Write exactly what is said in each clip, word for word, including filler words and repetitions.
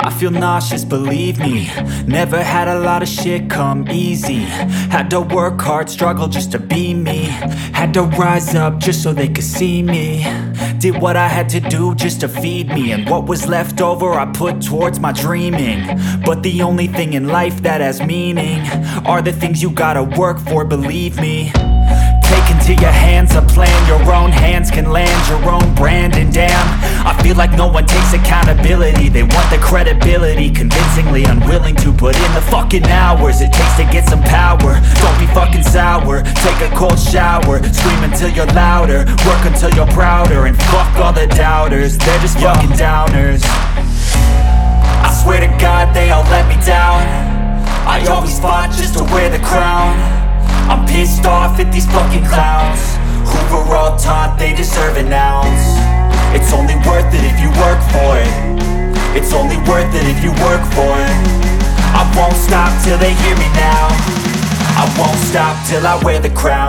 I feel nauseous, believe me. Never had a lot of shit come easy. Had to work hard, struggle just to be me. Had to rise up just so they could see me. Did what I had to do just to feed me. And what was left over I put towards my dreaming. But the only thing in life that has meaning are the things you gotta work for, believe me. Take into your hands a plan. Your own hands can land your own brand. And damn, I feel like no one takes accountability. They want the credibility, convincingly unwilling to put in the fucking hours it takes to get some power. Don't be fucking sour, take a cold shower. Scream until you're louder, work until you're prouder. And fuck all the doubters, they're just fucking downers. I swear to God they all let me down. I always fought just to wear the crown. I'm pissed off at these fucking clowns who were all taught they deserve an ounce. It's only worth it if you work for it. It's only worth it if you work for it. I won't stop till they hear me now. I won't stop till I wear the crown.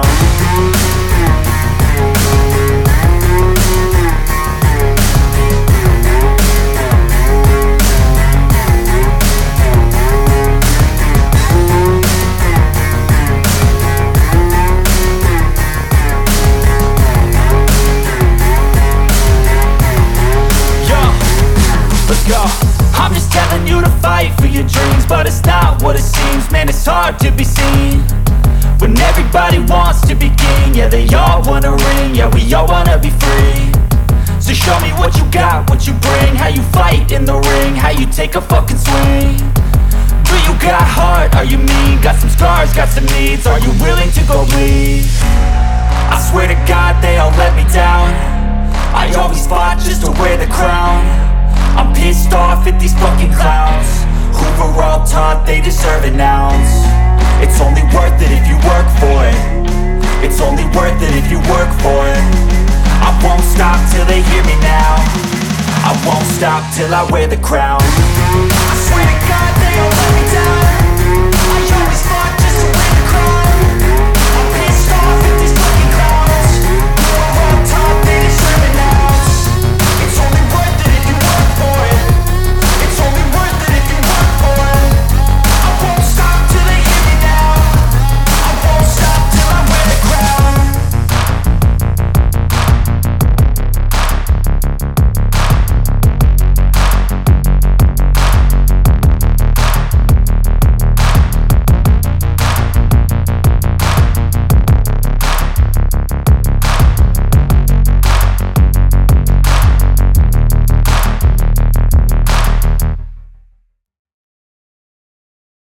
I'm just telling you to fight for your dreams, but it's not what it seems. Man, it's hard to be seen when everybody wants to be king. Yeah, they all wanna ring, yeah, we all wanna be free. So show me what you got, what you bring, how you fight in the ring, how you take a fucking swing. Do you got heart, are you mean? Got some scars, got some needs, are you willing to go bleed? I swear to God they all let me down. I always fought just to wear the crown. I'm pissed off at these fucking clowns who were all taught they deserve an ounce. It's only worth it if you work for it. It's only worth it if you work for it. I won't stop till they hear me now. I won't stop till I wear the crown. I swear to God they all let me